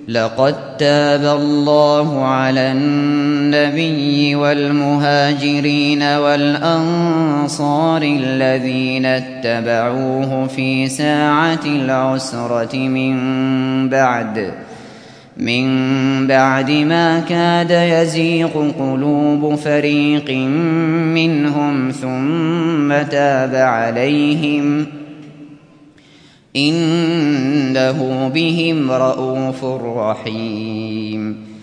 لقد تاب الله على النبي والمهاجرين والأنصار الذين اتبعوه في ساعة العسرة من بعد ما كاد يزيغ قلوب فريق منهم ثم تاب عليهم إنه بهم رءوف رحيم.